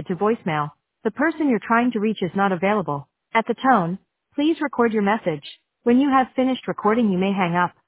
to voicemail. The person you're trying to reach is not available. At the tone, please record your message. When you have finished recording, you may hang up.